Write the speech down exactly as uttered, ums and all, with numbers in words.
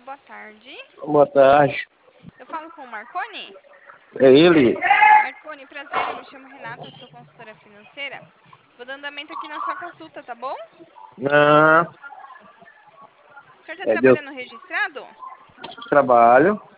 boa tarde. Boa tarde. Eu falo com o Marconi? É ele? Marconi, prazer, eu me chamo Renata, sou consultora financeira. Vou dando andamento aqui na sua consulta, tá bom? Ah, O senhor tá é, Deus. trabalhando registrado? Trabalho.